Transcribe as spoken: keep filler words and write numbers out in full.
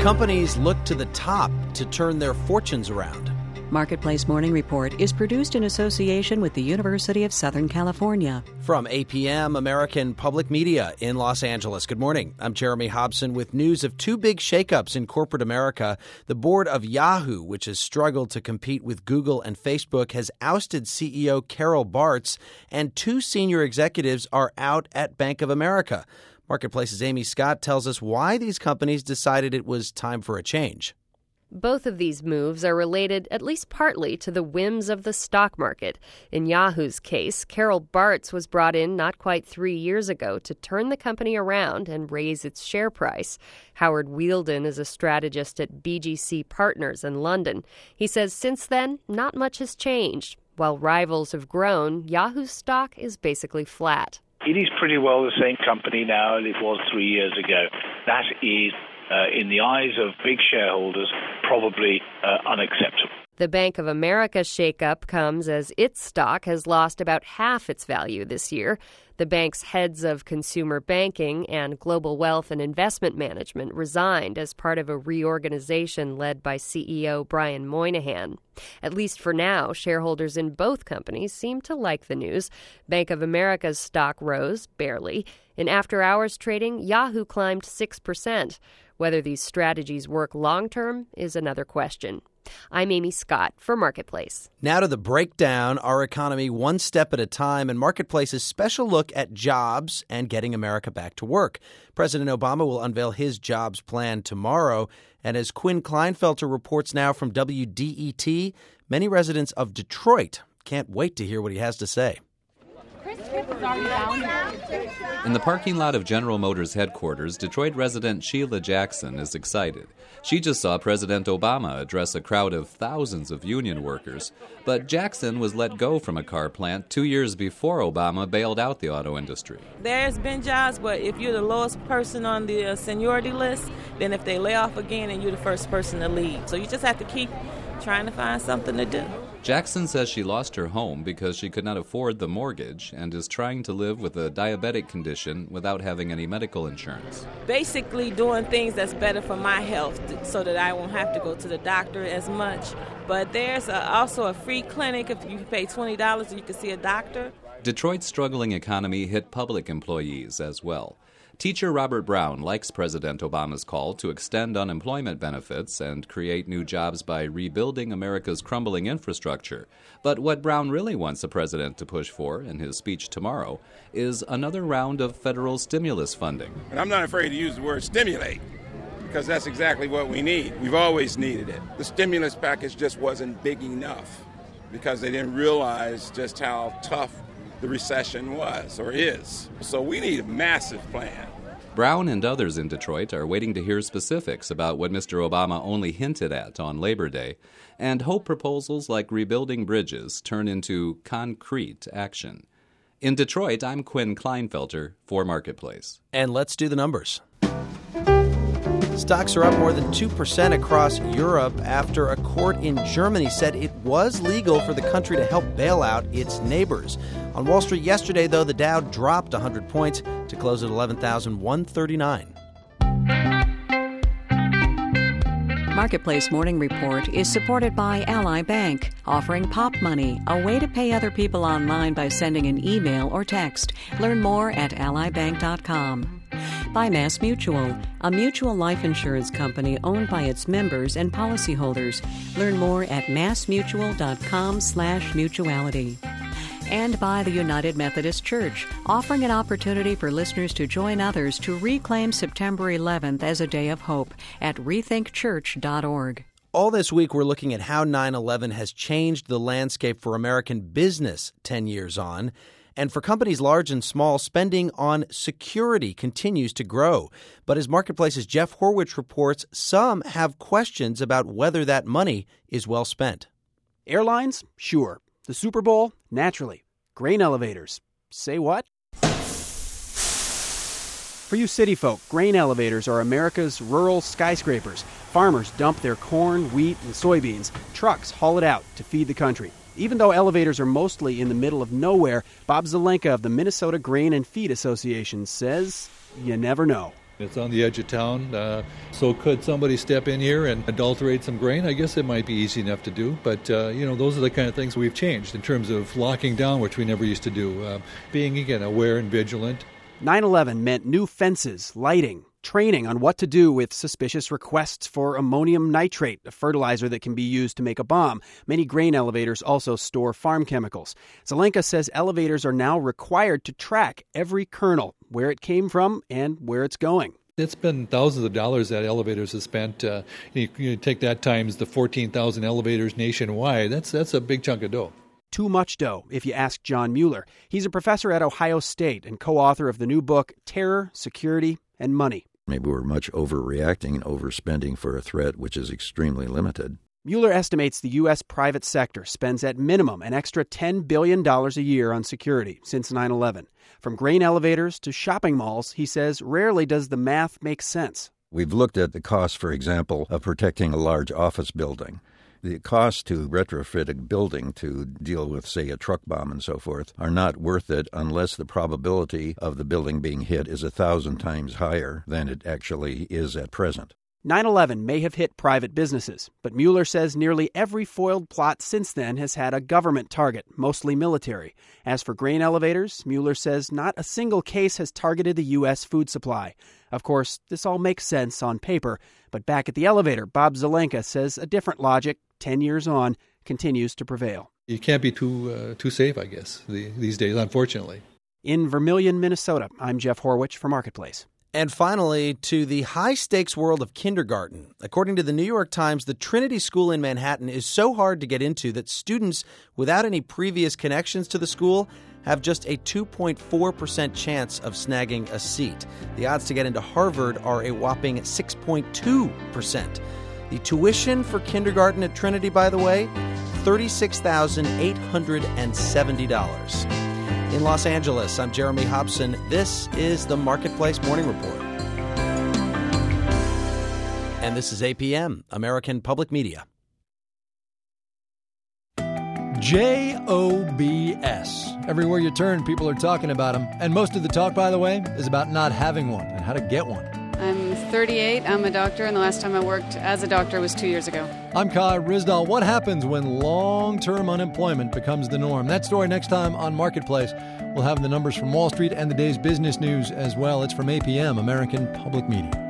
companies look to the top to turn their fortunes around. Marketplace Morning Report is produced in association with the University of Southern California. From A P M, American Public Media in Los Angeles. Good morning. I'm Jeremy Hobson with news of two big shakeups in corporate America. The board of Yahoo, which has struggled to compete with Google and Facebook, has ousted C E O Carol Bartz, and two senior executives are out at Bank of America. Marketplace's Amy Scott tells us why these companies decided it was time for a change. Both of these moves are related, at least partly, to the whims of the stock market. In Yahoo's case, Carol Bartz was brought in not quite three years ago to turn the company around and raise its share price. Howard Wheeldon is a strategist at B G C Partners in London. He says since then, not much has changed. While rivals have grown, Yahoo's stock is basically flat. It is pretty well the same company now as it was three years ago. That is Uh, in the eyes of big shareholders, probably uh, unacceptable. The Bank of America shakeup comes as its stock has lost about half its value this year. The bank's heads of consumer banking and global wealth and investment management resigned as part of a reorganization led by C E O Brian Moynihan. At least for now, shareholders in both companies seem to like the news. Bank of America's stock rose, barely. In after-hours trading, Yahoo climbed six percent. Whether these strategies work long-term is another question. I'm Amy Scott for Marketplace. Now to the breakdown, our economy one step at a time, and Marketplace's special look at jobs and getting America back to work. President Obama will unveil his jobs plan tomorrow. And as Quinn Kleinfelter reports now from W D E T, many residents of Detroit can't wait to hear what he has to say. In the parking lot of General Motors headquarters, Detroit resident Sheila Jackson is excited. She just saw President Obama address a crowd of thousands of union workers. But Jackson was let go from a car plant two years before Obama bailed out the auto industry. There's been jobs, but if you're the lowest person on the uh, seniority list, then if they lay off again, and you're the first person to leave. So you just have to keep trying to find something to do. Jackson says she lost her home because she could not afford the mortgage and is trying to live with a diabetic condition without having any medical insurance. Basically doing things that's better for my health so that I won't have to go to the doctor as much. But there's a, also a free clinic. If you pay twenty dollars and you can see a doctor. Detroit's struggling economy hit public employees as well. Teacher Robert Brown likes President Obama's call to extend unemployment benefits and create new jobs by rebuilding America's crumbling infrastructure. But what Brown really wants the president to push for in his speech tomorrow is another round of federal stimulus funding. And I'm not afraid to use the word stimulate, because that's exactly what we need. We've always needed it. The stimulus package just wasn't big enough because they didn't realize just how tough the recession was or is. So we need a massive plan. Brown and others in Detroit are waiting to hear specifics about what Mister Obama only hinted at on Labor Day, and hope proposals like rebuilding bridges turn into concrete action. In Detroit, I'm Quinn Kleinfelter for Marketplace. And let's do the numbers. Stocks are up more than two percent across Europe after a court in Germany said it was legal for the country to help bail out its neighbors. On Wall Street yesterday, though, the Dow dropped one hundred points to close at eleven thousand one hundred thirty-nine. Marketplace Morning Report is supported by Ally Bank, offering Pop Money, a way to pay other people online by sending an email or text. Learn more at ally bank dot com. By Mass Mutual, a mutual life insurance company owned by its members and policyholders. Learn more at mass mutual dot com slash mutuality. And by the United Methodist Church, offering an opportunity for listeners to join others to reclaim September eleventh as a day of hope at rethink church dot org. All this week, we're looking at how nine eleven has changed the landscape for American business ten years on. And for companies large and small, spending on security continues to grow. But as Marketplace's Jeff Horwich reports, some have questions about whether that money is well spent. Airlines? Sure. The Super Bowl? Naturally. Grain elevators? Say what? For you city folk, grain elevators are America's rural skyscrapers. Farmers dump their corn, wheat, and soybeans. Trucks haul it out to feed the country. Even though elevators are mostly in the middle of nowhere, Bob Zelenka of the Minnesota Grain and Feed Association says you never know. It's on the edge of town, uh, so could somebody step in here and adulterate some grain? I guess it might be easy enough to do, but, uh, you know, those are the kind of things we've changed in terms of locking down, which we never used to do, uh, being, again, aware and vigilant. nine eleven meant new fences, lighting, training on what to do with suspicious requests for ammonium nitrate, a fertilizer that can be used to make a bomb. Many grain elevators also store farm chemicals. Zelenka says elevators are now required to track every kernel, where it came from and where it's going. It's been thousands of dollars that elevators have spent. Uh, you, you take that times the fourteen thousand elevators nationwide. That's that's a big chunk of dough. Too much dough, if you ask John Mueller. He's a professor at Ohio State and co-author of the new book, Terror, Security, and Money. Maybe we're much overreacting and overspending for a threat which is extremely limited. Mueller estimates the U S private sector spends at minimum an extra ten billion dollars a year on security since nine eleven. From grain elevators to shopping malls, he says rarely does the math make sense. We've looked at the cost, for example, of protecting a large office building. The costs to retrofit a building to deal with, say, a truck bomb and so forth are not worth it unless the probability of the building being hit is a thousand times higher than it actually is at present. nine eleven may have hit private businesses, but Mueller says nearly every foiled plot since then has had a government target, mostly military. As for grain elevators, Mueller says not a single case has targeted the U S food supply. Of course, this all makes sense on paper, but back at the elevator, Bob Zelenka says a different logic, ten years on, continues to prevail. You can't be too uh, too safe, I guess, the, these days, unfortunately. In Vermilion, Minnesota, I'm Jeff Horwich for Marketplace. And finally, to the high-stakes world of kindergarten. According to the New York Times, the Trinity School in Manhattan is so hard to get into that students without any previous connections to the school have just a two point four percent chance of snagging a seat. The odds to get into Harvard are a whopping six point two percent. The tuition for kindergarten at Trinity, by the way, thirty-six thousand eight hundred seventy dollars. In Los Angeles, I'm Jeremy Hobson. This is the Marketplace Morning Report. And this is A P M, American Public Media. J O B S. Everywhere you turn, people are talking about them. And most of the talk, by the way, is about not having one and how to get one. I'm thirty-eight. I'm a doctor, and the last time I worked as a doctor was two years ago. I'm Kai Rizdal. What happens when long-term unemployment becomes the norm? That story next time on Marketplace. We'll have the numbers from Wall Street and the day's business news as well. It's from A P M, American Public Media.